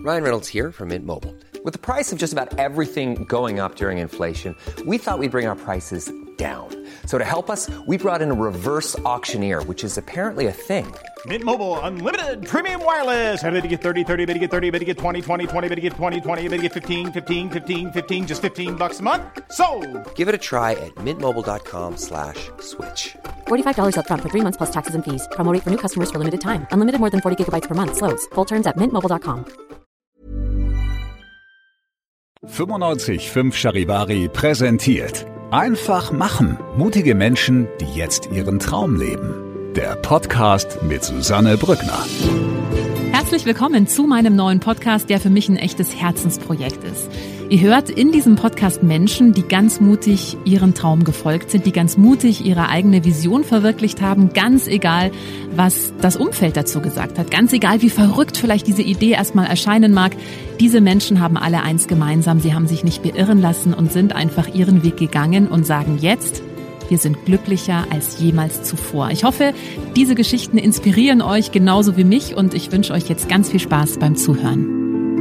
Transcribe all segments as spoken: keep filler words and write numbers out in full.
Ryan Reynolds here from Mint Mobile. With the price of just about everything going up during inflation, we thought we'd bring our prices down. So to help us, we brought in a reverse auctioneer, which is apparently a thing. Mint Mobile Unlimited Premium Wireless. How to get thirty, thirty, how to get thirty, how to get twenty, twenty, twenty, how to get twenty, twenty, how to get fifteen, fifteen, fifteen, fifteen, just fifteen bucks a month? Sold! Give it a try at mintmobile.com slash switch. forty-five dollars up front for three months plus taxes and fees. Promo rate for new customers for limited time. Unlimited more than forty gigabytes per month. Slows full terms at mint mobile dot com. fünfundneunzig Komma fünf Charivari präsentiert Einfach machen. Mutige Menschen, die jetzt ihren Traum leben. Der Podcast mit Susanne Brückner. Herzlich willkommen zu meinem neuen Podcast, der für mich ein echtes Herzensprojekt ist. Ihr hört in diesem Podcast Menschen, die ganz mutig ihren Traum gefolgt sind, die ganz mutig ihre eigene Vision verwirklicht haben, ganz egal, was das Umfeld dazu gesagt hat, ganz egal, wie verrückt vielleicht diese Idee erstmal erscheinen mag. Diese Menschen haben alle eins gemeinsam, sie haben sich nicht beirren lassen und sind einfach ihren Weg gegangen und sagen jetzt: Wir sind glücklicher als jemals zuvor. Ich hoffe, diese Geschichten inspirieren euch genauso wie mich und ich wünsche euch jetzt ganz viel Spaß beim Zuhören.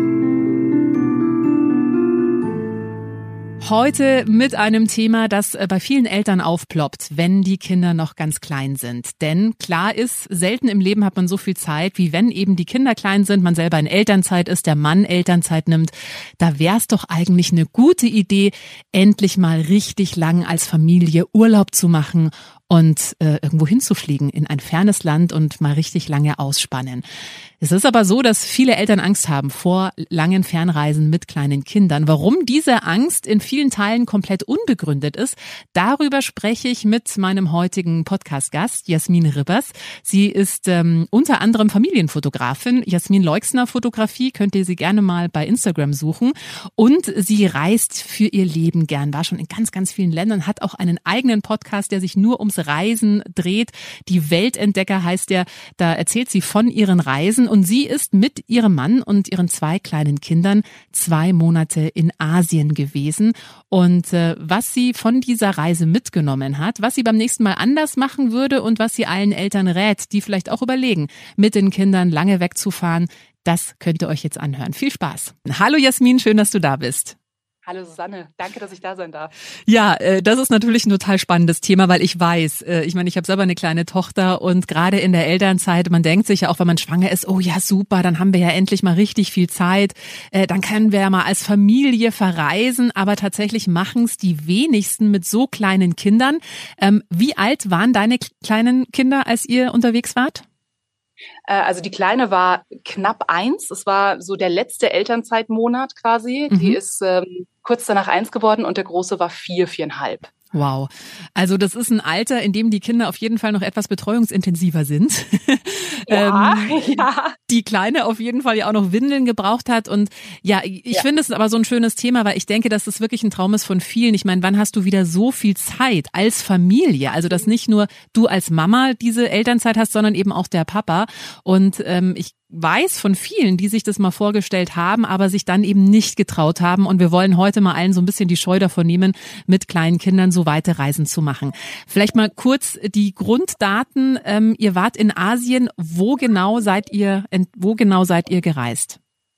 Heute mit einem Thema, das bei vielen Eltern aufploppt, wenn die Kinder noch ganz klein sind. Denn klar ist, selten im Leben hat man so viel Zeit, wie wenn eben die Kinder klein sind, man selber in Elternzeit ist, der Mann Elternzeit nimmt. Da wäre es doch eigentlich eine gute Idee, endlich mal richtig lang als Familie Urlaub zu machen und äh, irgendwo hinzufliegen in ein fernes Land und mal richtig lange ausspannen. Es ist aber so, dass viele Eltern Angst haben vor langen Fernreisen mit kleinen Kindern. Warum diese Angst in vielen Teilen komplett unbegründet ist, darüber spreche ich mit meinem heutigen Podcast-Gast, Jasmin Ribbers. Sie ist ähm, unter anderem Familienfotografin. Jasmin Leixner Fotografie, könnt ihr sie gerne mal bei Instagram suchen. Und sie reist für ihr Leben gern, war schon in ganz, ganz vielen Ländern, hat auch einen eigenen Podcast, der sich nur ums Reisen dreht. Die Weltentdecker heißt der. Da erzählt sie von ihren Reisen. Und sie ist mit ihrem Mann und ihren zwei kleinen Kindern zwei Monate in Asien gewesen. Und äh, was sie von dieser Reise mitgenommen hat, was sie beim nächsten Mal anders machen würde und was sie allen Eltern rät, die vielleicht auch überlegen, mit den Kindern lange wegzufahren, das könnt ihr euch jetzt anhören. Viel Spaß. Hallo Jasmin, schön, dass du da bist. Hallo Susanne, danke, dass ich da sein darf. Ja, äh, das ist natürlich ein total spannendes Thema, weil ich weiß, äh, ich meine, ich habe selber eine kleine Tochter und gerade in der Elternzeit, man denkt sich ja auch, wenn man schwanger ist, oh ja super, dann haben wir ja endlich mal richtig viel Zeit, äh, dann können wir ja mal als Familie verreisen, aber tatsächlich machen es die wenigsten mit so kleinen Kindern. Ähm, wie alt waren deine kleinen Kinder, als ihr unterwegs wart? Also die Kleine war knapp eins. Es war so der letzte Elternzeitmonat quasi. Mhm. Die ist ähm, kurz danach eins geworden und der Große war vier, viereinhalb. Wow. Also das ist ein Alter, in dem die Kinder auf jeden Fall noch etwas betreuungsintensiver sind. Ja, ähm, ja. Die Kleine auf jeden Fall ja auch noch Windeln gebraucht hat. Und ja, ich ja. finde es aber so ein schönes Thema, weil ich denke, dass das wirklich ein Traum ist von vielen. Ich meine, wann hast du wieder so viel Zeit als Familie? Also, dass nicht nur du als Mama diese Elternzeit hast, sondern eben auch der Papa. Und ähm, ich weiß von vielen, die sich das mal vorgestellt haben, aber sich dann eben nicht getraut haben. Und wir wollen heute mal allen so ein bisschen die Scheu davor nehmen, mit kleinen Kindern so weite Reisen zu machen. Vielleicht mal kurz die Grunddaten. Ähm, ihr wart in Asien. Wo genau seid ihr, wo genau seid ihr gereist?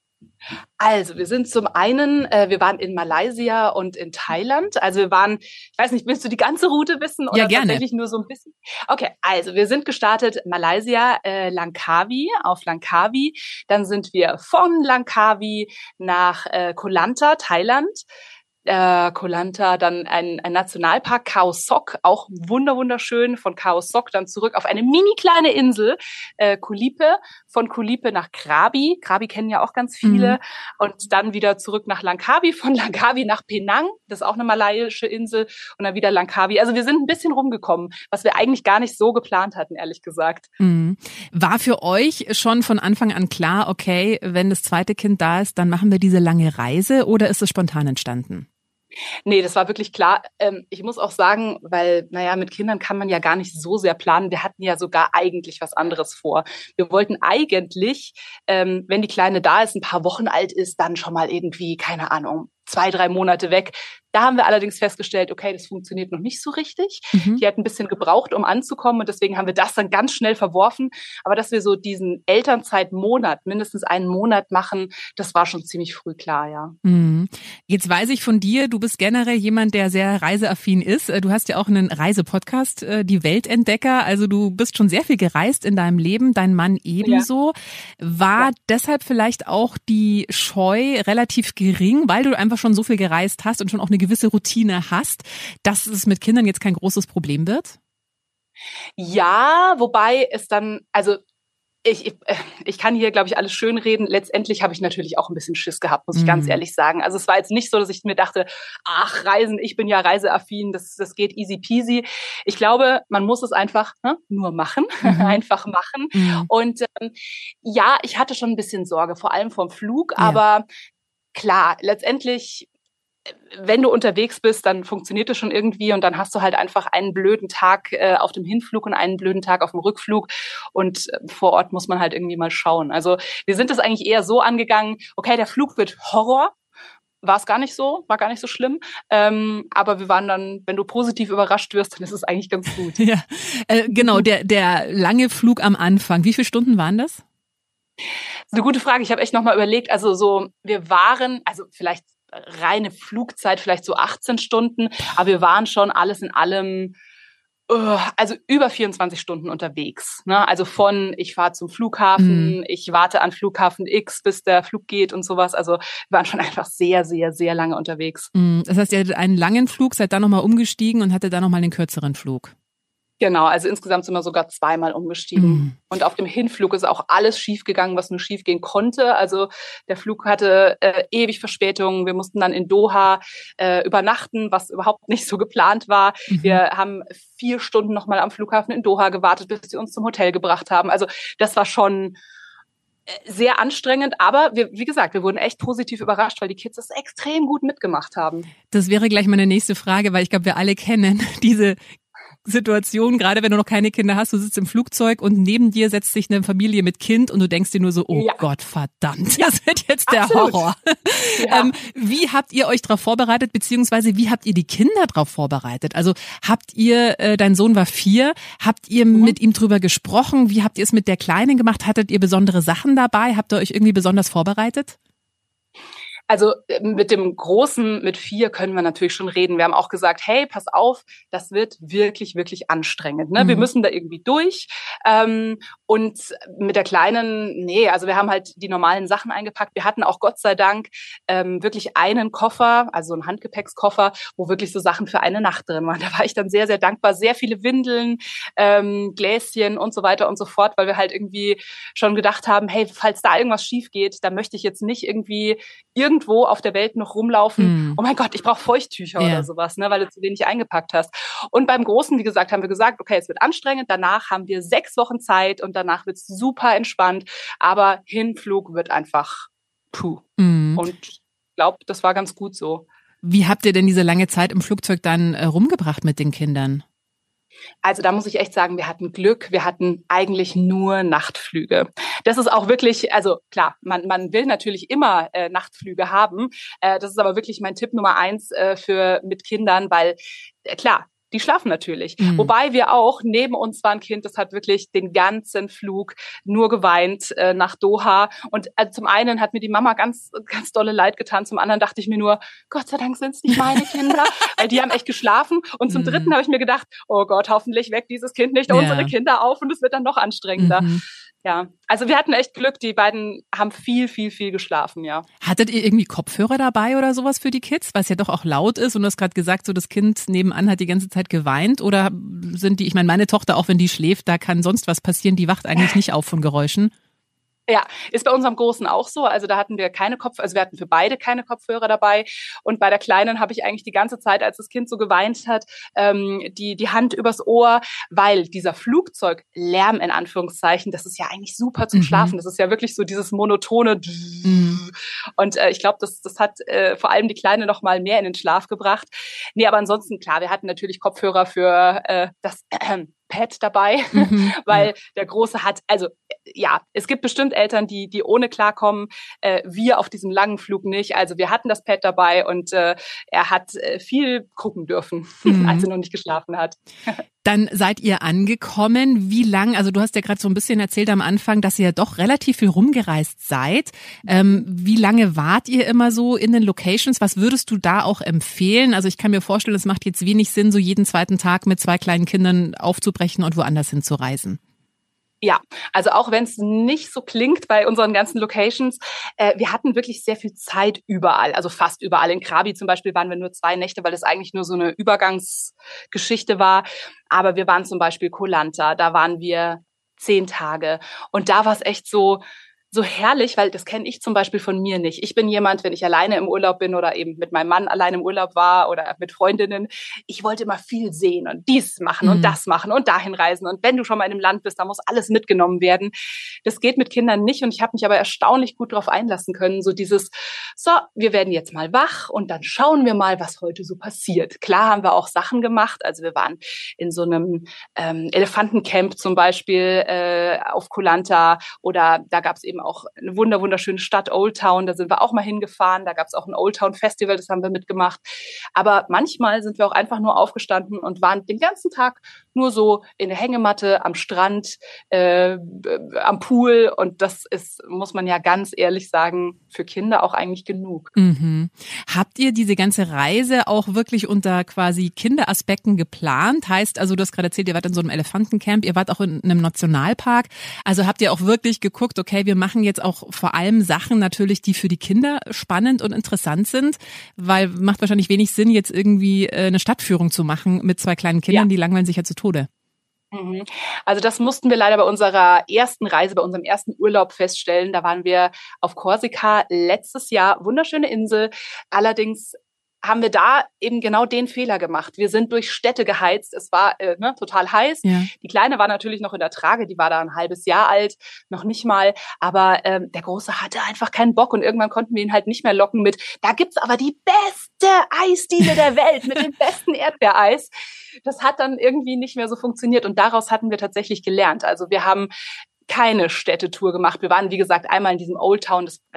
Also, wir sind zum einen, äh, wir waren in Malaysia und in Thailand. Also wir waren, ich weiß nicht, willst du die ganze Route wissen oder ja, gerne. Tatsächlich nur so ein bisschen? Okay, also wir sind gestartet Malaysia, äh, Langkawi, auf Langkawi. Dann sind wir von Langkawi nach äh, Koh Lanta, Thailand. Äh, Koh Lanta, dann ein, ein Nationalpark, Khao Sok, auch wunder wunderschön. Von Khao Sok dann zurück auf eine mini kleine Insel, äh, Koh Lipe. Von Koh Lipe nach Krabi. Krabi kennen ja auch ganz viele. Mhm. Und dann wieder zurück nach Langkawi. Von Langkawi nach Penang. Das ist auch eine malaiische Insel. Und dann wieder Langkawi. Also wir sind ein bisschen rumgekommen, was wir eigentlich gar nicht so geplant hatten, ehrlich gesagt. Mhm. War für euch schon von Anfang an klar, okay, wenn das zweite Kind da ist, dann machen wir diese lange Reise, oder ist es spontan entstanden? Nee, das war wirklich klar. Ähm, ich muss auch sagen, weil, naja, mit Kindern kann man ja gar nicht so sehr planen. Wir hatten ja sogar eigentlich was anderes vor. Wir wollten eigentlich, ähm, wenn die Kleine da ist, ein paar Wochen alt ist, dann schon mal irgendwie, keine Ahnung, zwei, drei Monate weg. Da haben wir allerdings festgestellt, okay, das funktioniert noch nicht so richtig. Mhm. Die hat ein bisschen gebraucht, um anzukommen und deswegen haben wir das dann ganz schnell verworfen. Aber dass wir so diesen Elternzeitmonat, mindestens einen Monat machen, das war schon ziemlich früh klar, ja. Mhm. Jetzt weiß ich von dir, du bist generell jemand, der sehr reiseaffin ist. Du hast ja auch einen Reisepodcast, die Weltentdecker. Also du bist schon sehr viel gereist in deinem Leben, dein Mann ebenso. Ja. War ja. deshalb vielleicht auch die Scheu relativ gering, weil du einfach schon so viel gereist hast und schon auch eine gewisse Routine hast, dass es mit Kindern jetzt kein großes Problem wird? Ja, wobei es dann, also Ich, ich, ich kann hier, glaube ich, alles schön reden. Letztendlich habe ich natürlich auch ein bisschen Schiss gehabt, muss ich mm. ganz ehrlich sagen. Also es war jetzt nicht so, dass ich mir dachte, ach, Reisen, ich bin ja reiseaffin, das, das geht easy peasy. Ich glaube, man muss es einfach ne, nur machen, mm. einfach machen. Mm. Und ähm, ja, ich hatte schon ein bisschen Sorge, vor allem vom Flug. Ja. Aber klar, letztendlich, wenn du unterwegs bist, dann funktioniert es schon irgendwie und dann hast du halt einfach einen blöden Tag äh, auf dem Hinflug und einen blöden Tag auf dem Rückflug und äh, vor Ort muss man halt irgendwie mal schauen. Also wir sind das eigentlich eher so angegangen, okay, der Flug wird Horror, war es gar nicht so, war gar nicht so schlimm, ähm, aber wir waren dann, wenn du positiv überrascht wirst, dann ist es eigentlich ganz gut. Ja, äh, genau, der, der lange Flug am Anfang, wie viele Stunden waren das? Das ist eine gute Frage, ich habe echt nochmal überlegt, also so, wir waren, also vielleicht reine Flugzeit, vielleicht so achtzehn Stunden, aber wir waren schon alles in allem, uh, also über vierundzwanzig Stunden unterwegs. Ne? Also von, ich fahre zum Flughafen, mm. ich warte an Flughafen X, bis der Flug geht und sowas. Also wir waren schon einfach sehr, sehr, sehr lange unterwegs. Mm. Das heißt, ihr hattet einen langen Flug, seid dann nochmal umgestiegen und hattet dann nochmal einen kürzeren Flug. Genau, also insgesamt sind wir sogar zweimal umgestiegen. Mm. Und auf dem Hinflug ist auch alles schiefgegangen, was nur schiefgehen konnte. Also der Flug hatte äh, ewig Verspätungen. Wir mussten dann in Doha äh, übernachten, was überhaupt nicht so geplant war. Mhm. Wir haben vier Stunden nochmal am Flughafen in Doha gewartet, bis sie uns zum Hotel gebracht haben. Also das war schon sehr anstrengend, aber wir, wie gesagt, wir wurden echt positiv überrascht, weil die Kids das extrem gut mitgemacht haben. Das wäre gleich meine nächste Frage, weil ich glaube, wir alle kennen diese Situation, gerade wenn du noch keine Kinder hast, du sitzt im Flugzeug und neben dir setzt sich eine Familie mit Kind und du denkst dir nur so, oh ja. Gott, verdammt, ja. das wird jetzt der Absolut. Horror. Ja. Ähm, wie habt ihr euch darauf vorbereitet, beziehungsweise wie habt ihr die Kinder darauf vorbereitet? Also habt ihr, äh, dein Sohn war vier, habt ihr mhm. mit ihm drüber gesprochen? Wie habt ihr es mit der Kleinen gemacht? Hattet ihr besondere Sachen dabei? Habt ihr euch irgendwie besonders vorbereitet? Also mit dem Großen, mit vier können wir natürlich schon reden. Wir haben auch gesagt, hey, pass auf, das wird wirklich, wirklich anstrengend. Ne? Mhm. Wir müssen da irgendwie durch. Ähm, und mit der Kleinen, nee, also wir haben halt die normalen Sachen eingepackt. Wir hatten auch Gott sei Dank ähm, wirklich einen Koffer, also einen Handgepäckskoffer, wo wirklich so Sachen für eine Nacht drin waren. Da war ich dann sehr, sehr dankbar. Sehr viele Windeln, ähm, Gläschen und so weiter und so fort, weil wir halt irgendwie schon gedacht haben, hey, falls da irgendwas schief geht, dann möchte ich jetzt nicht irgendwie irgend irgendwo auf der Welt noch rumlaufen, mm. oh mein Gott, ich brauche Feuchttücher yeah. oder sowas, ne, weil du zu wenig eingepackt hast. Und beim Großen, wie gesagt, haben wir gesagt, okay, es wird anstrengend, danach haben wir sechs Wochen Zeit und danach wird's super entspannt, aber Hinflug wird einfach puh. Mm. Und ich glaube, das war ganz gut so. Wie habt ihr denn diese lange Zeit im Flugzeug dann äh, rumgebracht mit den Kindern? Also da muss ich echt sagen, wir hatten Glück. Wir hatten eigentlich nur Nachtflüge. Das ist auch wirklich, also klar, man, man will natürlich immer äh, Nachtflüge haben. Äh, das ist aber wirklich mein Tipp Nummer eins äh, für mit Kindern, weil äh, klar, die schlafen natürlich. Mhm. Wobei wir auch, neben uns war ein Kind, das hat wirklich den ganzen Flug nur geweint äh, nach Doha. Und äh, zum einen hat mir die Mama ganz, ganz dolle leid getan. Zum anderen dachte ich mir nur, Gott sei Dank sind es nicht meine Kinder, weil die haben echt geschlafen. Und zum mhm. dritten habe ich mir gedacht, oh Gott, hoffentlich weckt dieses Kind nicht ja. unsere Kinder auf und es wird dann noch anstrengender. Mhm. Ja, also wir hatten echt Glück. Die beiden haben viel, viel, viel geschlafen, ja. Hattet ihr irgendwie Kopfhörer dabei oder sowas für die Kids, weil es ja doch auch laut ist? Und du hast gerade gesagt, so das Kind nebenan hat die ganze Zeit geweint. Oder sind die, ich meine, meine Tochter, auch wenn die schläft, da kann sonst was passieren. Die wacht eigentlich nicht auf von Geräuschen. Ja, ist bei unserem Großen auch so. Also da hatten wir keine Kopf, also wir hatten für beide keine Kopfhörer dabei. Und bei der Kleinen habe ich eigentlich die ganze Zeit, als das Kind so geweint hat, ähm, die die Hand übers Ohr, weil dieser Flugzeuglärm in Anführungszeichen, das ist ja eigentlich super zum mhm. Schlafen. Das ist ja wirklich so dieses monotone. Mhm. Und äh, ich glaube, das das hat äh, vor allem die Kleine noch mal mehr in den Schlaf gebracht. Nee, aber ansonsten klar, wir hatten natürlich Kopfhörer für äh, das äh, Pad dabei, mhm, weil ja. der Große hat, also ja, es gibt bestimmt Eltern, die die ohne klarkommen, äh, wir auf diesem langen Flug nicht. Also wir hatten das Pad dabei und äh, er hat äh, viel gucken dürfen, mhm. als er noch nicht geschlafen hat. Dann seid ihr angekommen. Wie lang, also du hast ja gerade so ein bisschen erzählt am Anfang, dass ihr ja doch relativ viel rumgereist seid. Ähm, wie lange wart ihr immer so in den Locations? Was würdest du da auch empfehlen? Also ich kann mir vorstellen, es macht jetzt wenig Sinn, so jeden zweiten Tag mit zwei kleinen Kindern aufzubrechen und woanders hinzureisen. Ja, also auch wenn es nicht so klingt bei unseren ganzen Locations, äh, wir hatten wirklich sehr viel Zeit überall, also fast überall. In Krabi zum Beispiel waren wir nur zwei Nächte, weil das eigentlich nur so eine Übergangsgeschichte war. Aber wir waren zum Beispiel Koh Lanta, da waren wir zehn Tage. Und da war es echt so so herrlich, weil das kenne ich zum Beispiel von mir nicht. Ich bin jemand, wenn ich alleine im Urlaub bin oder eben mit meinem Mann alleine im Urlaub war oder mit Freundinnen, ich wollte immer viel sehen und dies machen mhm. und das machen und dahin reisen. Und wenn du schon mal in einem Land bist, da muss alles mitgenommen werden. Das geht mit Kindern nicht und ich habe mich aber erstaunlich gut darauf einlassen können. So dieses, so, wir werden jetzt mal wach und dann schauen wir mal, was heute so passiert. Klar haben wir auch Sachen gemacht. Also wir waren in so einem ähm, Elefantencamp zum Beispiel äh, auf Koh Lanta oder da gab es eben auch eine wunder wunderschöne Stadt, Old Town, da sind wir auch mal hingefahren, da gab es auch ein Old Town Festival, das haben wir mitgemacht. Aber manchmal sind wir auch einfach nur aufgestanden und waren den ganzen Tag nur so in der Hängematte, am Strand, äh, am Pool und das ist, muss man ja ganz ehrlich sagen, für Kinder auch eigentlich genug. Mhm. Habt ihr diese ganze Reise auch wirklich unter quasi Kinderaspekten geplant? Heißt also, du hast gerade erzählt, ihr wart in so einem Elefantencamp, ihr wart auch in einem Nationalpark, also habt ihr auch wirklich geguckt, okay, wir machen jetzt auch vor allem Sachen natürlich, die für die Kinder spannend und interessant sind, weil macht wahrscheinlich wenig Sinn, jetzt irgendwie eine Stadtführung zu machen mit zwei kleinen Kindern, ja. die langweilen sich ja zu Tode. Also das mussten wir leider bei unserer ersten Reise, bei unserem ersten Urlaub feststellen. Da waren wir auf Korsika letztes Jahr, wunderschöne Insel, allerdings haben wir da eben genau den Fehler gemacht. Wir sind durch Städte geheizt. Es war äh, ne, total heiß. Ja. Die Kleine war natürlich noch in der Trage. Die war da ein halbes Jahr alt, noch nicht mal. Aber ähm, der Große hatte einfach keinen Bock. Und irgendwann konnten wir ihn halt nicht mehr locken mit, da gibt's aber die beste Eisdiele der Welt mit dem besten Erdbeereis. Das hat dann irgendwie nicht mehr so funktioniert. Und daraus hatten wir tatsächlich gelernt. Also wir haben keine Städtetour gemacht. Wir waren, wie gesagt, einmal in diesem Old Town, das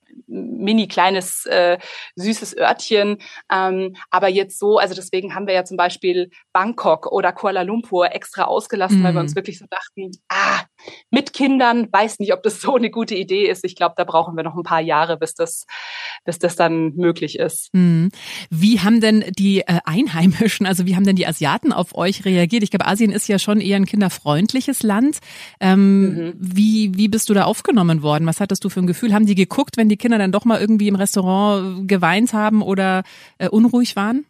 mini kleines äh, süßes Örtchen, ähm, aber jetzt so, also deswegen haben wir ja zum Beispiel Bangkok oder Kuala Lumpur extra ausgelassen, mm. weil wir uns wirklich so dachten, ah, mit Kindern, weiß nicht, ob das so eine gute Idee ist. Ich glaube, da brauchen wir noch ein paar Jahre, bis das, bis das dann möglich ist. Mm. Wie haben denn die äh, Einheimischen, also wie haben denn die Asiaten auf euch reagiert? Ich glaube, Asien ist ja schon eher ein kinderfreundliches Land. Ähm, mhm. Wie wie bist du da aufgenommen worden? Was hattest du für ein Gefühl? Haben die geguckt, wenn die Kinder dann doch mal irgendwie im Restaurant geweint haben oder äh, unruhig waren?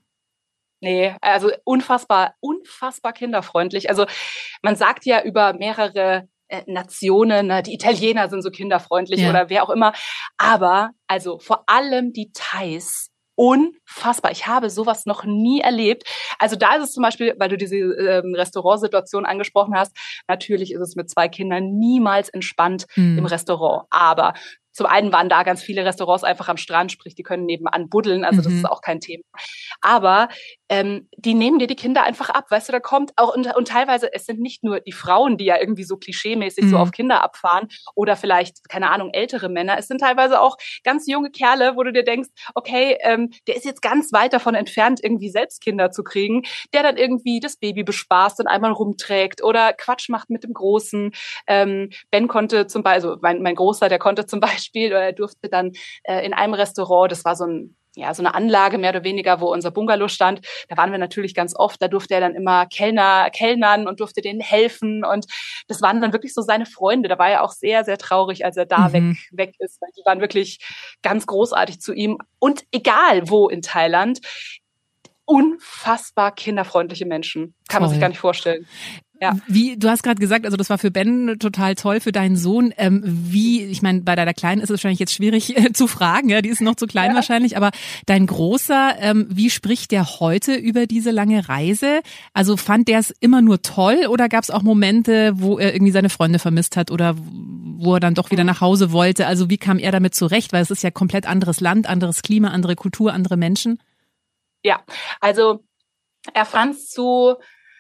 Nee, also unfassbar, unfassbar kinderfreundlich. Also man sagt ja über mehrere äh, Nationen, ne, die Italiener sind so kinderfreundlich ja. oder wer auch immer. Aber also vor allem die Thais, unfassbar. Ich habe sowas noch nie erlebt. Also da ist es zum Beispiel, weil du diese ähm, Restaurantsituation angesprochen hast, natürlich ist es mit zwei Kindern niemals entspannt mhm. im Restaurant. Aber zum einen waren da ganz viele Restaurants einfach am Strand, sprich, die können nebenan buddeln, also das mhm. ist auch kein Thema. Aber ähm, die nehmen dir die Kinder einfach ab, weißt du, da kommt auch, und, und teilweise, es sind nicht nur die Frauen, die ja irgendwie so klischeemäßig mhm. so auf Kinder abfahren oder vielleicht, keine Ahnung, ältere Männer, es sind teilweise auch ganz junge Kerle, wo du dir denkst, okay, ähm, der ist jetzt ganz weit davon entfernt, irgendwie selbst Kinder zu kriegen, der dann irgendwie das Baby bespaßt und einmal rumträgt oder Quatsch macht mit dem Großen. Ähm, Ben konnte zum Beispiel, also mein, mein Großer, der konnte zum Beispiel Spiel oder er durfte dann äh, in einem Restaurant, das war so ein ja so eine Anlage mehr oder weniger, wo unser Bungalow stand, da waren wir natürlich ganz oft, da durfte er dann immer Kellner, Kellnern und durfte denen helfen und das waren dann wirklich so seine Freunde, da war er auch sehr, sehr traurig, als er da mhm. weg, weg ist, weil die waren wirklich ganz großartig zu ihm und egal wo in Thailand, unfassbar kinderfreundliche Menschen, kann Toll. Man sich gar nicht vorstellen. Ja. Wie, du hast gerade gesagt, also das war für Ben total toll, für deinen Sohn. Ähm, wie, ich meine, bei deiner Kleinen ist es wahrscheinlich jetzt schwierig äh, zu fragen, ja, die ist noch zu klein ja. wahrscheinlich, aber dein Großer, ähm, wie spricht der heute über diese lange Reise? Also fand der es immer nur toll oder gab es auch Momente, wo er irgendwie seine Freunde vermisst hat oder wo er dann doch wieder nach Hause wollte? Also wie kam er damit zurecht? Weil es ist ja komplett anderes Land, anderes Klima, andere Kultur, andere Menschen. Ja, also er fand es zu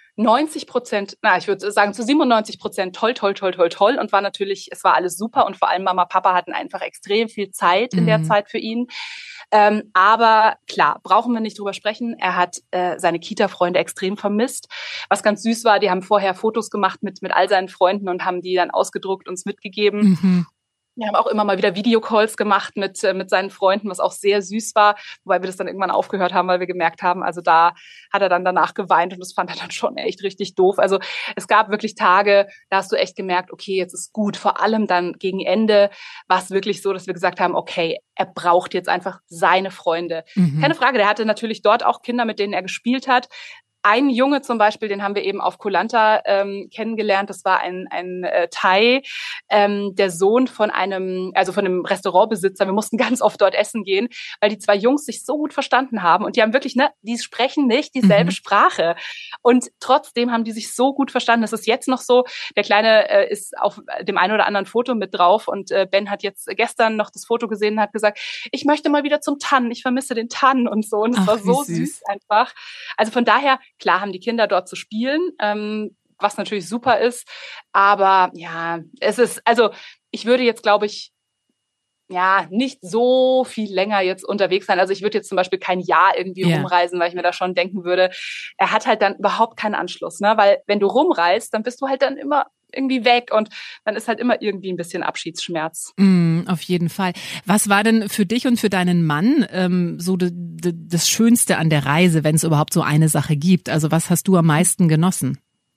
neunzig Prozent, na, ich würde sagen zu siebenundneunzig Prozent toll, toll, toll, toll, toll und war natürlich, es war alles super und vor allem Mama, Papa hatten einfach extrem viel Zeit in mhm. der Zeit für ihn. Ähm, aber klar, brauchen wir nicht drüber sprechen. Er hat äh, seine Kita-Freunde extrem vermisst. Was ganz süß war, die haben vorher Fotos gemacht mit mit all seinen Freunden und haben die dann ausgedruckt, uns mitgegeben. Mhm. Wir haben auch immer mal wieder Videocalls gemacht mit mit seinen Freunden, was auch sehr süß war, wobei wir das dann irgendwann aufgehört haben, weil wir gemerkt haben, also da hat er dann danach geweint und das fand er dann schon echt richtig doof. Also es gab wirklich Tage, da hast du echt gemerkt, okay, jetzt ist gut. Vor allem dann gegen Ende war es wirklich so, dass wir gesagt haben, okay, er braucht jetzt einfach seine Freunde. Mhm. Keine Frage, der hatte natürlich dort auch Kinder, mit denen er gespielt hat. Ein Junge zum Beispiel, den haben wir eben auf Koh Lanta ähm, kennengelernt. Das war ein ein äh, Thai, ähm, der Sohn von einem, also von einem Restaurantbesitzer. Wir mussten ganz oft dort essen gehen, weil die zwei Jungs sich so gut verstanden haben und die haben wirklich, ne, die sprechen nicht dieselbe mhm. Sprache und trotzdem haben die sich so gut verstanden. Das ist jetzt noch so. Der Kleine äh, ist auf dem einen oder anderen Foto mit drauf und äh, Ben hat jetzt gestern noch das Foto gesehen und hat gesagt, ich möchte mal wieder zum Tannen. Ich vermisse den Tannen und so. Und es war so süß. süß einfach. Also von daher, klar haben die Kinder dort zu spielen, ähm, was natürlich super ist. Aber ja, es ist, also ich würde jetzt, glaube ich, ja, nicht so viel länger jetzt unterwegs sein. Also ich würde jetzt zum Beispiel kein Jahr irgendwie yeah. rumreisen, weil ich mir da schon denken würde, er hat halt dann überhaupt keinen Anschluss, ne? Weil wenn du rumreist, dann bist du halt dann immer irgendwie weg und dann ist halt immer irgendwie ein bisschen Abschiedsschmerz. Mm, auf jeden Fall. Was war denn für dich und für deinen Mann ähm, so de, de, das Schönste an der Reise, wenn es überhaupt so eine Sache gibt? Also was hast du am meisten genossen?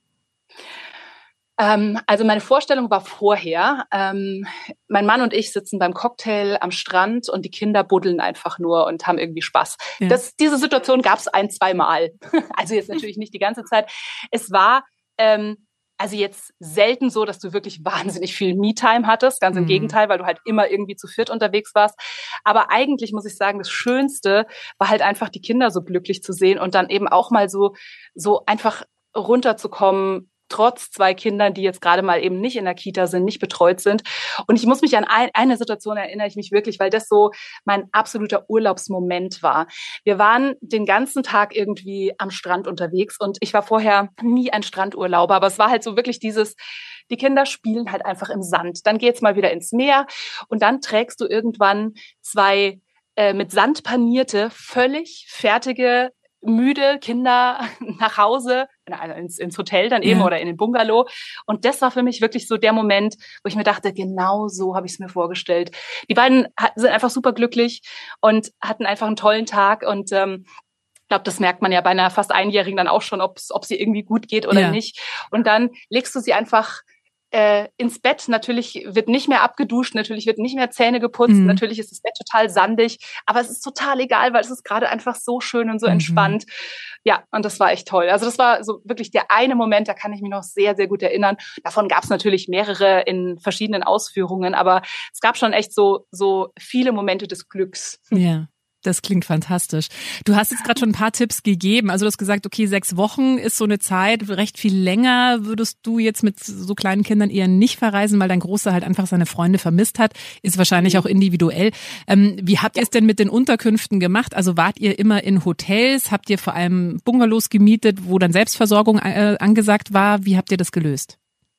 Ähm, also meine Vorstellung war vorher, ähm, mein Mann und ich sitzen beim Cocktail am Strand und die Kinder buddeln einfach nur und haben irgendwie Spaß. Ja. Das, diese Situation gab es ein, zwei Mal. Also jetzt natürlich nicht die ganze Zeit. Es war ähm, also jetzt selten so, dass du wirklich wahnsinnig viel Me-Time hattest. Ganz im mhm. Gegenteil, weil du halt immer irgendwie zu viert unterwegs warst. Aber eigentlich muss ich sagen, das Schönste war halt einfach, die Kinder so glücklich zu sehen und dann eben auch mal so so einfach runterzukommen, trotz zwei Kindern, die jetzt gerade mal eben nicht in der Kita sind, nicht betreut sind. Und ich muss mich an ein, eine Situation erinnere ich mich wirklich, weil das so mein absoluter Urlaubsmoment war. Wir waren den ganzen Tag irgendwie am Strand unterwegs und ich war vorher nie ein Strandurlauber, aber es war halt so wirklich dieses, die Kinder spielen halt einfach im Sand. Dann geht's mal wieder ins Meer und dann trägst du irgendwann zwei äh, mit Sand panierte, völlig fertige, müde Kinder nach Hause, ins, ins Hotel dann eben ja. oder in den Bungalow. Und das war für mich wirklich so der Moment, wo ich mir dachte, genau so habe ich es mir vorgestellt. Die beiden sind einfach super glücklich und hatten einfach einen tollen Tag. Und ähm, ich glaube, das merkt man ja bei einer fast Einjährigen dann auch schon, ob es ihr irgendwie gut geht oder ja. nicht. Und dann legst du sie einfach äh, ins Bett. Natürlich wird nicht mehr abgeduscht, natürlich wird nicht mehr Zähne geputzt, mhm. natürlich ist das Bett total sandig, aber es ist total egal, weil es ist gerade einfach so schön und so mhm. entspannt. Ja, und das war echt toll. Also das war so wirklich der eine Moment, da kann ich mich noch sehr, sehr gut erinnern. Davon gab es natürlich mehrere in verschiedenen Ausführungen, aber es gab schon echt so so viele Momente des Glücks. Ja. Das klingt fantastisch. Du hast jetzt gerade schon ein paar Tipps gegeben. Also du hast gesagt, okay, sechs Wochen ist so eine Zeit. Recht viel länger würdest du jetzt mit so kleinen Kindern eher nicht verreisen, weil dein Großer halt einfach seine Freunde vermisst hat. Ist wahrscheinlich auch individuell. Ähm, wie habt ihr es denn mit den Unterkünften gemacht? Also wart ihr immer in Hotels? Habt ihr vor allem Bungalows gemietet, wo dann Selbstversorgung äh, angesagt war? Wie habt ihr das gelöst?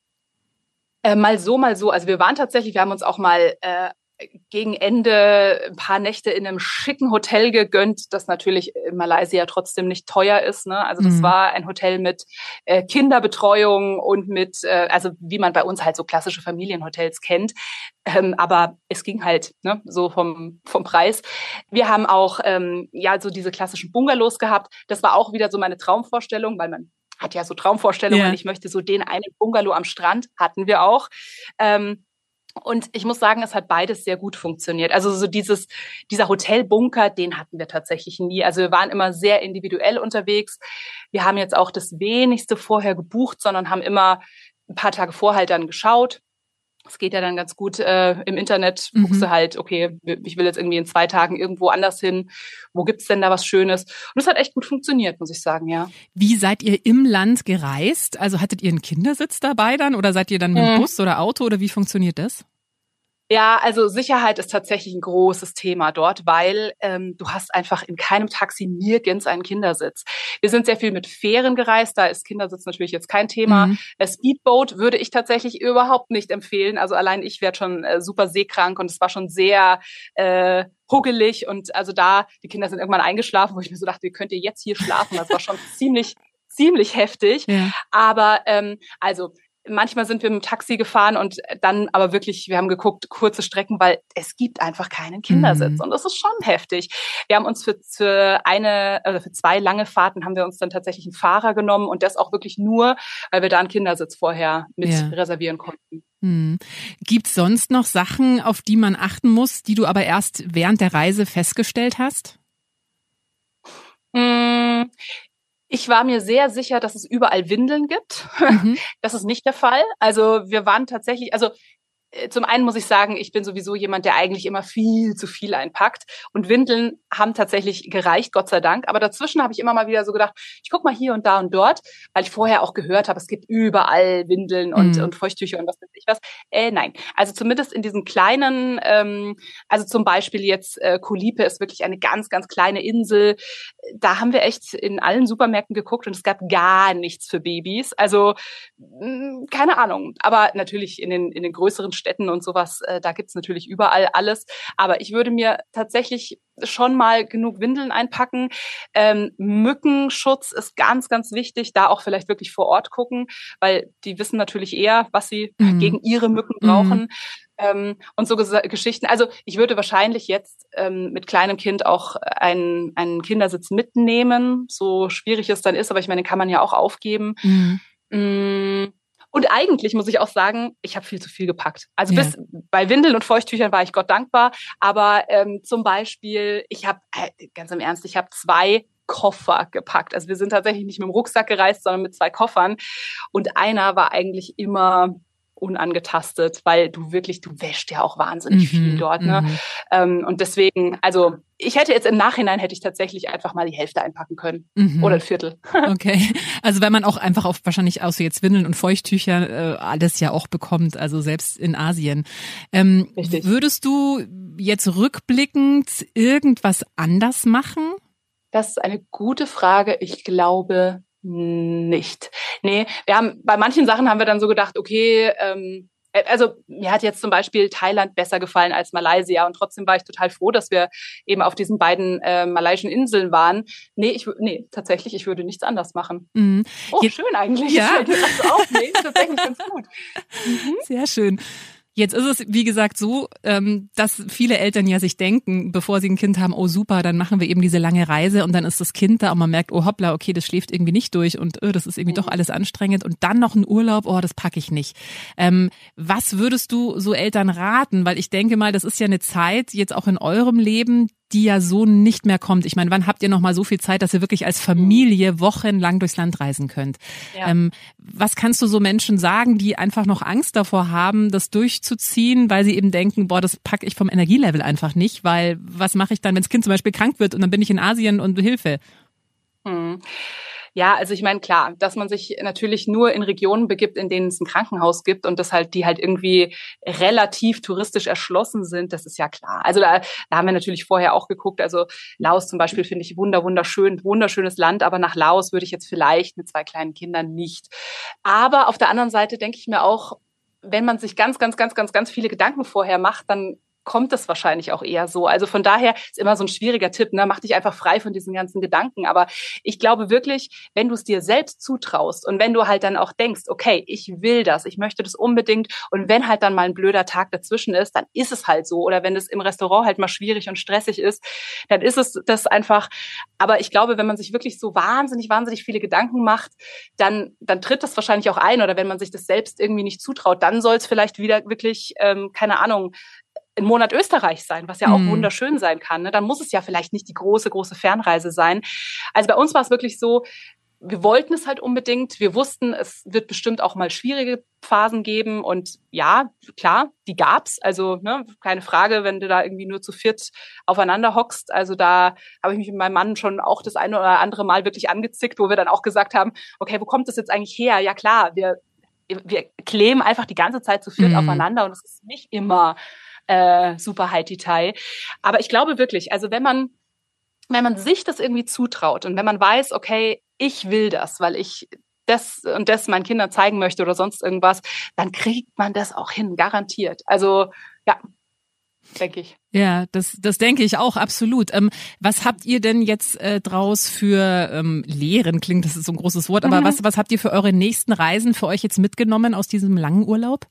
Äh, mal so, mal so. Also wir waren tatsächlich, wir haben uns auch mal äh, gegen Ende ein paar Nächte in einem schicken Hotel gegönnt, das natürlich in Malaysia trotzdem nicht teuer ist, ne? Also das mhm. war ein Hotel mit äh, Kinderbetreuung und mit, äh, also wie man bei uns halt so klassische Familienhotels kennt. Ähm, aber es ging halt, ne, so vom vom Preis. Wir haben auch ähm, ja so diese klassischen Bungalows gehabt. Das war auch wieder so meine Traumvorstellung, weil man hat ja so Traumvorstellungen. Ja. Ich möchte so den einen Bungalow am Strand, hatten wir auch. Ähm, Und ich muss sagen, es hat beides sehr gut funktioniert. Also so dieses, dieser Hotelbunker, den hatten wir tatsächlich nie. Also wir waren immer sehr individuell unterwegs. Wir haben jetzt auch das wenigste vorher gebucht, sondern haben immer ein paar Tage vorher halt dann geschaut. Es geht ja dann ganz gut äh, im Internet. Mhm. Guckst du halt, okay, ich will jetzt irgendwie in zwei Tagen irgendwo anders hin. Wo gibt's denn da was Schönes? Und es hat echt gut funktioniert, muss ich sagen, ja. Wie seid ihr im Land gereist? Also hattet ihr einen Kindersitz dabei dann oder seid ihr dann mit dem mhm. Bus oder Auto oder wie funktioniert das? Ja, also Sicherheit ist tatsächlich ein großes Thema dort, weil ähm, du hast einfach in keinem Taxi nirgends einen Kindersitz. Wir sind sehr viel mit Fähren gereist, da ist Kindersitz natürlich jetzt kein Thema. Mhm. Speedboat würde ich tatsächlich überhaupt nicht empfehlen. Also allein ich werde schon äh, super seekrank und es war schon sehr äh, huggelig und also da, die Kinder sind irgendwann eingeschlafen, wo ich mir so dachte, wie könnt ihr jetzt hier schlafen? Das war schon ziemlich, ziemlich heftig. Ja. Aber ähm, also manchmal sind wir mit dem Taxi gefahren und dann aber wirklich, wir haben geguckt, kurze Strecken, weil es gibt einfach keinen Kindersitz. Mhm. Und das ist schon heftig. Wir haben uns für, für eine, oder für zwei lange Fahrten haben wir uns dann tatsächlich einen Fahrer genommen und das auch wirklich nur, weil wir da einen Kindersitz vorher mit ja. reservieren konnten. Mhm. Gibt's sonst noch Sachen, auf die man achten muss, die du aber erst während der Reise festgestellt hast? Mhm. Ich war mir sehr sicher, dass es überall Windeln gibt. Mhm. Das ist nicht der Fall. Also wir waren tatsächlich, also zum einen muss ich sagen, ich bin sowieso jemand, der eigentlich immer viel zu viel einpackt. Und Windeln haben tatsächlich gereicht, Gott sei Dank. Aber dazwischen habe ich immer mal wieder so gedacht, ich guck mal hier und da und dort, weil ich vorher auch gehört habe, es gibt überall Windeln und, mhm. und Feuchttücher und was weiß ich was. Äh, nein, also zumindest in diesen kleinen, ähm, also zum Beispiel jetzt äh, Koh Lipe ist wirklich eine ganz, ganz kleine Insel. Da haben wir echt in allen Supermärkten geguckt und es gab gar nichts für Babys. Also mh, keine Ahnung. Aber natürlich in den in den größeren Städten und sowas, äh, da gibt's natürlich überall alles. Aber ich würde mir tatsächlich schon mal genug Windeln einpacken. Ähm, Mückenschutz ist ganz, ganz wichtig. Da auch vielleicht wirklich vor Ort gucken, weil die wissen natürlich eher, was sie mhm. gegen ihre Mücken brauchen. Mhm. Ähm, und so ges- Geschichten. Also ich würde wahrscheinlich jetzt ähm, mit kleinem Kind auch einen, einen Kindersitz mitnehmen, so schwierig es dann ist. Aber ich meine, den kann man ja auch aufgeben. Mhm. Mm. Und eigentlich muss ich auch sagen, ich habe viel zu viel gepackt. Also ja. bis bei Windeln und Feuchttüchern war ich Gott dankbar. Aber ähm, zum Beispiel, ich habe, äh, ganz im Ernst, ich habe zwei Koffer gepackt. Also wir sind tatsächlich nicht mit dem Rucksack gereist, sondern mit zwei Koffern. Und einer war eigentlich immer unangetastet, weil du wirklich, du wäschst ja auch wahnsinnig mhm, viel dort. Ne? Mhm. Ähm, und deswegen, also ich hätte jetzt im Nachhinein, hätte ich tatsächlich einfach mal die Hälfte einpacken können. Mhm. Oder ein Viertel. Okay, also wenn man auch einfach auf wahrscheinlich außer jetzt Windeln und Feuchttücher äh, alles ja auch bekommt, also selbst in Asien. Ähm, Richtig. Würdest du jetzt rückblickend irgendwas anders machen? Das ist eine gute Frage. Ich glaube nicht. Nee, wir haben, bei manchen Sachen haben wir dann so gedacht, okay, ähm, also mir hat jetzt zum Beispiel Thailand besser gefallen als Malaysia und trotzdem war ich total froh, dass wir eben auf diesen beiden äh, malaiischen Inseln waren. Nee, ich nee, tatsächlich, ich würde nichts anders machen. Mhm. Oh, jetzt, schön eigentlich. Ja. Ich das auch. Nee, tatsächlich ganz gut. Mhm. Sehr schön. Jetzt ist es, wie gesagt, so, dass viele Eltern ja sich denken, bevor sie ein Kind haben, oh super, dann machen wir eben diese lange Reise und dann ist das Kind da und man merkt, oh hoppla, okay, das schläft irgendwie nicht durch und oh, das ist irgendwie doch alles anstrengend und dann noch ein Urlaub, oh, das packe ich nicht. Ähm, was würdest du so Eltern raten? Weil ich denke mal, das ist ja eine Zeit, jetzt auch in eurem Leben, die ja so nicht mehr kommt. Ich meine, wann habt ihr noch mal so viel Zeit, dass ihr wirklich als Familie wochenlang durchs Land reisen könnt? Ja. Ähm, was kannst du so Menschen sagen, die einfach noch Angst davor haben, das durchzuziehen, weil sie eben denken, boah, das packe ich vom Energielevel einfach nicht, weil was mache ich dann, wenn das Kind zum Beispiel krank wird und dann bin ich in Asien und Hilfe? Hm. Ja, also ich meine, klar, dass man sich natürlich nur in Regionen begibt, in denen es ein Krankenhaus gibt und das halt, die halt irgendwie relativ touristisch erschlossen sind, das ist ja klar. Also da, da haben wir natürlich vorher auch geguckt, also Laos zum Beispiel finde ich wunder, wunderschön, wunderschönes Land, aber nach Laos würde ich jetzt vielleicht mit zwei kleinen Kindern nicht. Aber auf der anderen Seite denke ich mir auch, wenn man sich ganz, ganz, ganz, ganz, ganz viele Gedanken vorher macht, dann kommt es wahrscheinlich auch eher so. Also von daher ist immer so ein schwieriger Tipp, ne? Mach dich einfach frei von diesen ganzen Gedanken. Aber ich glaube wirklich, wenn du es dir selbst zutraust und wenn du halt dann auch denkst, okay, ich will das, ich möchte das unbedingt und wenn halt dann mal ein blöder Tag dazwischen ist, dann ist es halt so. Oder wenn es im Restaurant halt mal schwierig und stressig ist, dann ist es das einfach. Aber ich glaube, wenn man sich wirklich so wahnsinnig, wahnsinnig viele Gedanken macht, dann, dann tritt das wahrscheinlich auch ein. Oder wenn man sich das selbst irgendwie nicht zutraut, dann soll es vielleicht wieder wirklich, ähm, keine Ahnung, ein Monat Österreich sein, was ja auch mm. wunderschön sein kann. Ne? Dann muss es ja vielleicht nicht die große, große Fernreise sein. Also bei uns war es wirklich so, wir wollten es halt unbedingt. Wir wussten, es wird bestimmt auch mal schwierige Phasen geben. Und ja, klar, die gab's. Also ne, keine Frage, wenn du da irgendwie nur zu viert aufeinander hockst. Also da habe ich mich mit meinem Mann schon auch das eine oder andere Mal wirklich angezickt, wo wir dann auch gesagt haben, okay, wo kommt das jetzt eigentlich her? Ja klar, wir wir kleben einfach die ganze Zeit zu viert mm. aufeinander und es ist nicht immer äh, super High-Detail. Aber ich glaube wirklich, also wenn man, wenn man sich das irgendwie zutraut und wenn man weiß, okay, ich will das, weil ich das und das meinen Kindern zeigen möchte oder sonst irgendwas, dann kriegt man das auch hin, garantiert. Also, ja, denke ich. Ja, das, das denke ich auch, absolut. Ähm, was habt ihr denn jetzt äh, draus für ähm, Lehren? Klingt, das ist so ein großes Wort, aber mhm. was, was habt ihr für eure nächsten Reisen für euch jetzt mitgenommen aus diesem langen Urlaub?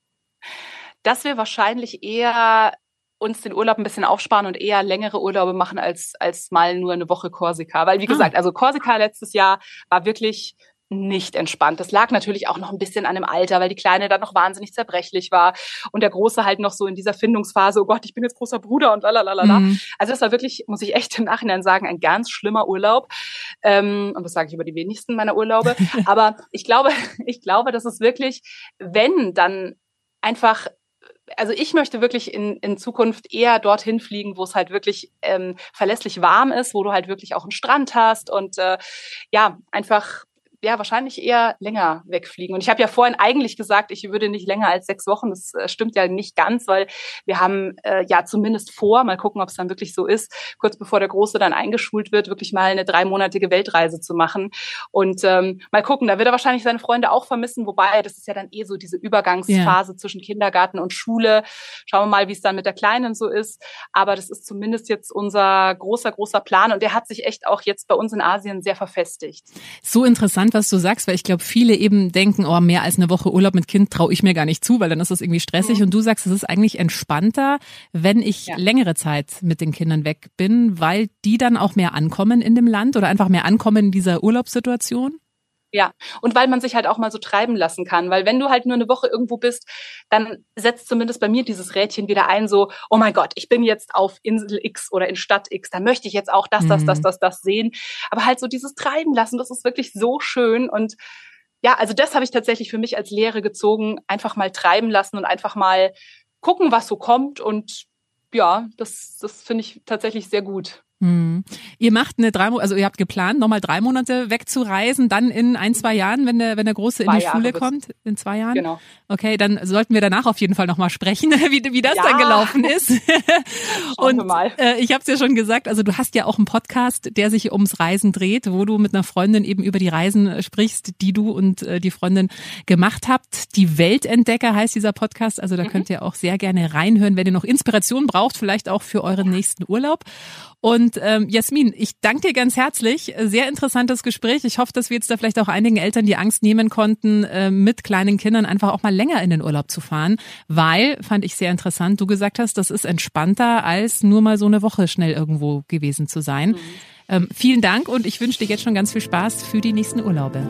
Dass wir wahrscheinlich eher uns den Urlaub ein bisschen aufsparen und eher längere Urlaube machen als als mal nur eine Woche Korsika. Weil, wie ah. gesagt, also Korsika letztes Jahr war wirklich nicht entspannt. Das lag natürlich auch noch ein bisschen an dem Alter, weil die Kleine dann noch wahnsinnig zerbrechlich war und der Große halt noch so in dieser Findungsphase, oh Gott, ich bin jetzt großer Bruder und lalalala. Mhm. Also das war wirklich, muss ich echt im Nachhinein sagen, ein ganz schlimmer Urlaub. Ähm, und das sage ich über die wenigsten meiner Urlaube. Aber ich glaube, ich glaube, dass es wirklich, wenn, dann einfach, also ich möchte wirklich in, in Zukunft eher dorthin fliegen, wo es halt wirklich ähm, verlässlich warm ist, wo du halt wirklich auch einen Strand hast und äh, ja, einfach ja, wahrscheinlich eher länger wegfliegen. Und ich habe ja vorhin eigentlich gesagt, ich würde nicht länger als sechs Wochen. Das äh, stimmt ja nicht ganz, weil wir haben äh, ja zumindest vor, mal gucken, ob es dann wirklich so ist, kurz bevor der Große dann eingeschult wird, wirklich mal eine dreimonatige Weltreise zu machen. Und ähm, mal gucken, da wird er wahrscheinlich seine Freunde auch vermissen, wobei das ist ja dann eh so diese Übergangsphase ja. zwischen Kindergarten und Schule. Schauen wir mal, wie es dann mit der Kleinen so ist. Aber das ist zumindest jetzt unser großer, großer Plan. Und der hat sich echt auch jetzt bei uns in Asien sehr verfestigt. So interessant, was du sagst, weil ich glaube, viele eben denken, oh, mehr als eine Woche Urlaub mit Kind traue ich mir gar nicht zu, weil dann ist das irgendwie stressig. Mhm. Und du sagst, es ist eigentlich entspannter, wenn ich ja. längere Zeit mit den Kindern weg bin, weil die dann auch mehr ankommen in dem Land oder einfach mehr ankommen in dieser Urlaubssituation? Ja, und weil man sich halt auch mal so treiben lassen kann, weil wenn du halt nur eine Woche irgendwo bist, dann setzt zumindest bei mir dieses Rädchen wieder ein, so, oh mein Gott, ich bin jetzt auf Insel X oder in Stadt X, da möchte ich jetzt auch das, das, das, das, das sehen. Aber halt so dieses Treiben lassen, das ist wirklich so schön und ja, also das habe ich tatsächlich für mich als Lehre gezogen, einfach mal treiben lassen und einfach mal gucken, was so kommt und ja, das, das finde ich tatsächlich sehr gut. Hm. Ihr macht eine drei, also ihr habt geplant, nochmal drei Monate wegzureisen, dann in ein, zwei Jahren, wenn der, wenn der Große in die Jahre Schule kommt, in zwei Jahren? Genau. Okay, dann sollten wir danach auf jeden Fall nochmal sprechen, wie, wie das ja. dann gelaufen ist. Schauen wir mal. Äh, ich habe es ja schon gesagt, also du hast ja auch einen Podcast, der sich ums Reisen dreht, wo du mit einer Freundin eben über die Reisen sprichst, die du und äh, die Freundin gemacht habt. Die Weltentdecker heißt dieser Podcast, also da mhm. könnt ihr auch sehr gerne reinhören, wenn ihr noch Inspiration braucht, vielleicht auch für euren ja. nächsten Urlaub. Und ähm, Jasmin, ich danke dir ganz herzlich. Sehr interessantes Gespräch. Ich hoffe, dass wir jetzt da vielleicht auch einigen Eltern die Angst nehmen konnten, äh, mit kleinen Kindern einfach auch mal länger in den Urlaub zu fahren. Weil, fand ich sehr interessant, du gesagt hast, das ist entspannter, als nur mal so eine Woche schnell irgendwo gewesen zu sein. Mhm. Ähm, vielen Dank und ich wünsche dir jetzt schon ganz viel Spaß für die nächsten Urlaube.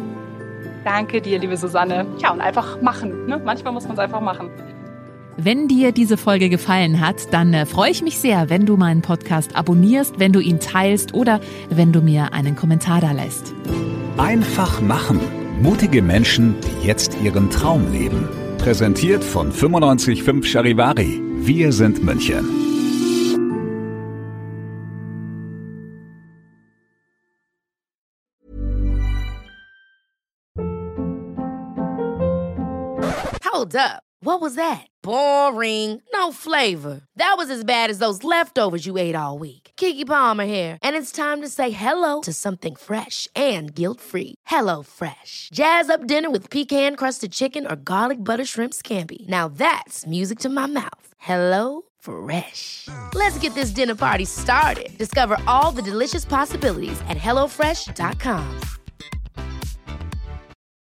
Danke dir, liebe Susanne. Ja, und einfach machen. Ne? Manchmal muss man es einfach machen. Wenn dir diese Folge gefallen hat, dann äh, freue ich mich sehr, wenn du meinen Podcast abonnierst, wenn du ihn teilst oder wenn du mir einen Kommentar da lässt. Einfach machen. Mutige Menschen, die jetzt ihren Traum leben. Präsentiert von fünfundneunzig Komma fünf Charivari. Wir sind München. Hold up. What was that? Boring. No flavor. That was as bad as those leftovers you ate all week. Keke Palmer here. And it's time to say hello to something fresh and guilt-free. Hello Fresh. Jazz up dinner with pecan-crusted chicken or garlic butter shrimp scampi. Now that's music to my mouth. Hello Fresh. Let's get this dinner party started. Discover all the delicious possibilities at hello fresh dot com.